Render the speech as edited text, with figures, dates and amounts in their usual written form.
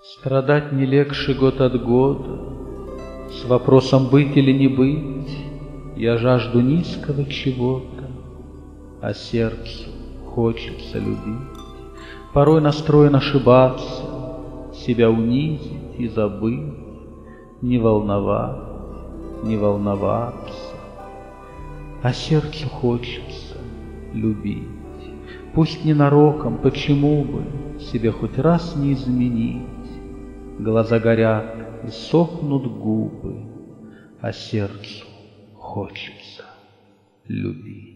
Страдать не легче год от года, с вопросом быть или не быть. Я жажду низкого чего-то, а сердцу хочется любить. Порой настроен ошибаться, себя унизить и забыть, не волновать, не волноваться, а сердцу хочется любить. Пусть ненароком, почему бы себе хоть раз не изменить? Глаза горят и сохнут губы, а сердцу хочется любить.